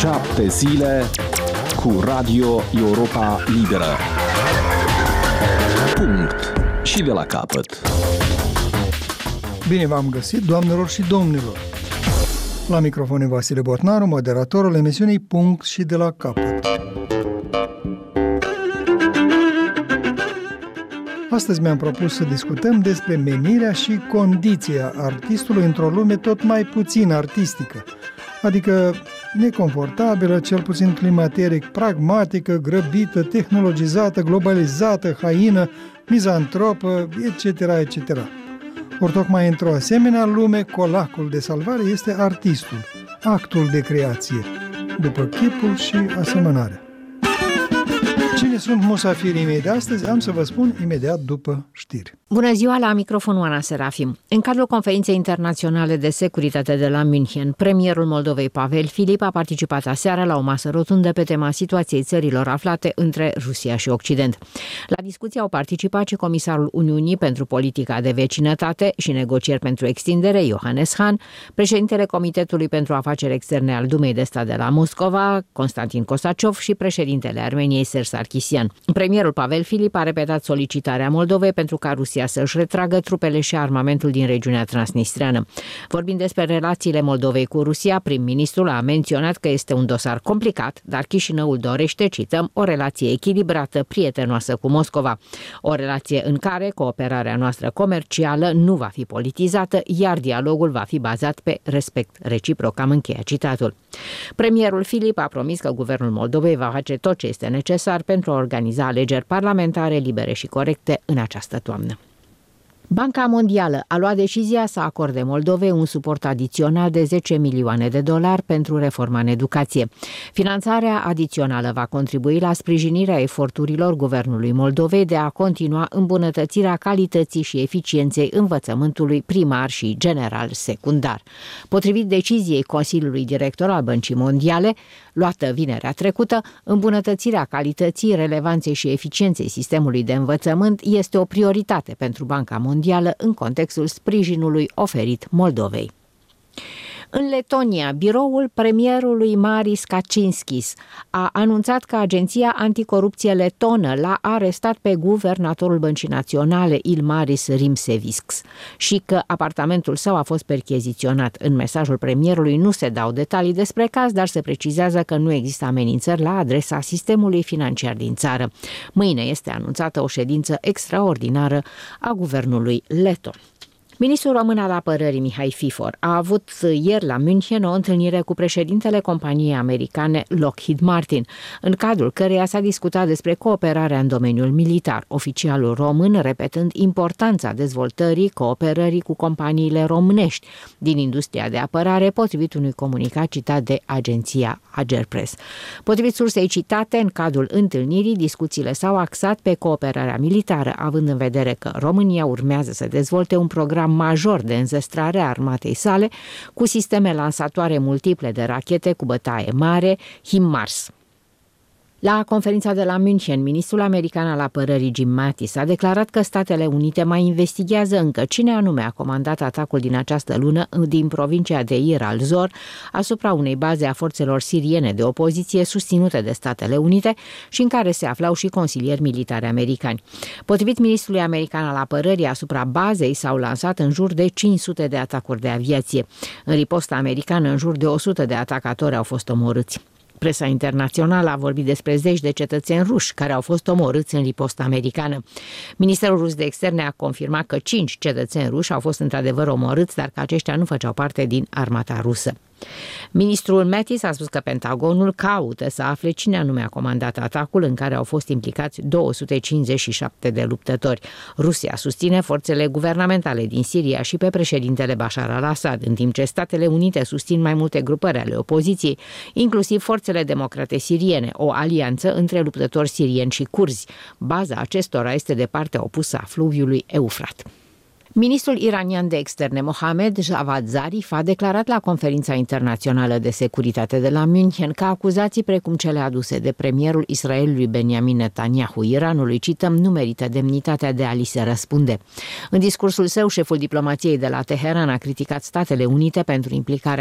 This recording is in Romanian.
7 zile cu Radio Europa Liberă. Punct. Și de la capăt. Bine v-am găsit, doamnelor și domnilor. La microfon e Vasile Botnaru, moderatorul emisiunii Punct și de la capăt. Astăzi mi-am propus să discutăm despre menirea și condiția artistului într-o lume tot mai puțin artistică, adică neconfortabilă, cel puțin climateric, pragmatică, grăbită, tehnologizată, globalizată, haină, mizantropă, etc., etc. Ori tocmai într-o asemenea lume, colacul de salvare este artistul, actul de creație, după chipul și asemănarea. Cine sunt musafirii mei de astăzi, am să vă spun imediat după știri. Bună ziua, la microfon Oana Serafim. În cadrul Conferinței Internaționale de Securitate de la München, premierul Moldovei Pavel Filip a participat aseară la o masă rotundă pe tema situației țărilor aflate între Rusia și Occident. La discuție au participat și comisarul Uniunii pentru politica de vecinătate și negocieri pentru extindere, Johannes Hahn, președintele Comitetului pentru Afaceri Externe al Dumei de Stat de la Moscova, Constantin Kosaciov, și președintele Armeniei, Serj Sarkisian. Premierul Pavel Filip a repetat solicitarea Moldovei pentru ca Rusia să-și retragă trupele și armamentul din regiunea transnistreană. Vorbind despre relațiile Moldovei cu Rusia, prim-ministrul a menționat că este un dosar complicat, dar Chișinăul dorește, cităm, o relație echilibrată, prietenoasă cu Moscova. O relație în care cooperarea noastră comercială nu va fi politizată, iar dialogul va fi bazat pe respect reciproc. Am încheiat citatul. Premierul Filip a promis că guvernul Moldovei va face tot ce este necesar pentru a organiza alegeri parlamentare libere și corecte în această toamnă. Banca Mondială a luat decizia să acorde Moldovei un suport adițional de 10 milioane de dolari pentru reforma în educație. Finanțarea adițională va contribui la sprijinirea eforturilor guvernului Moldovei de a continua îmbunătățirea calității și eficienței învățământului primar și general secundar. Potrivit deciziei Consiliului Director al Băncii Mondiale, luată vinerea trecută, îmbunătățirea calității, relevanței și eficienței sistemului de învățământ este o prioritate pentru Banca Mondială în contextul sprijinului oferit Moldovei. În Letonia, biroul premierului Maris Kaczynskis a anunțat că agenția anticorupție letonă l-a arestat pe guvernatorul Băncii Naționale Ilmaris Rimsevics și că apartamentul său a fost percheziționat. În mesajul premierului nu se dau detalii despre caz, dar se precizează că nu există amenințări la adresa sistemului financiar din țară. Mâine este anunțată o ședință extraordinară a guvernului leton. Ministrul român al apărării Mihai Fifor a avut ieri la München o întâlnire cu președintele companiei americane Lockheed Martin, în cadrul căreia s-a discutat despre cooperarea în domeniul militar, oficialul român repetând importanța dezvoltării cooperării cu companiile românești din industria de apărare, potrivit unui comunicat citat de agenția Agerpres. Potrivit sursei citate, în cadrul întâlnirii, discuțiile s-au axat pe cooperarea militară, având în vedere că România urmează să dezvolte un program major de înzestrare a armatei sale cu sisteme lansatoare multiple de rachete cu bătaie mare, HIMARS. La conferința de la München, ministrul american al apărării Jim Mattis a declarat că Statele Unite mai investigează încă cine anume a comandat atacul din această lună din provincia de Ir al-Zor asupra unei baze a forțelor siriene de opoziție susținute de Statele Unite și în care se aflau și consilieri militari americani. Potrivit ministrului american al apărării, asupra bazei s-au lansat în jur de 500 de atacuri de aviație. În riposta americană, în jur de 100 de atacatori au fost omorâți. Presa internațională a vorbit despre zeci de cetățeni ruși care au fost omorâți în riposta americană. Ministerul rus de externe a confirmat că 5 cetățeni ruși au fost într-adevăr omorâți, dar că aceștia nu făceau parte din armata rusă. Ministrul Mattis a spus că Pentagonul caută să afle cine anume a comandat atacul în care au fost implicați 257 de luptători. Rusia susține forțele guvernamentale din Siria și pe președintele Bashar al-Assad, în timp ce Statele Unite susțin mai multe grupări ale opoziției, inclusiv forțele democrate siriene, o alianță între luptători sirieni și curzi. Baza acestora este de partea opusă a fluviului Eufrat. Ministrul iranian de externe Mohammad Javad Zarif a declarat la conferința internațională de securitate de la München că acuzații precum cele aduse de premierul Israelului Benjamin Netanyahu Iranului, cităm, nu merită demnitatea de a li se răspunde. În discursul său, șeful diplomației de la Teheran a criticat Statele Unite pentru implicarea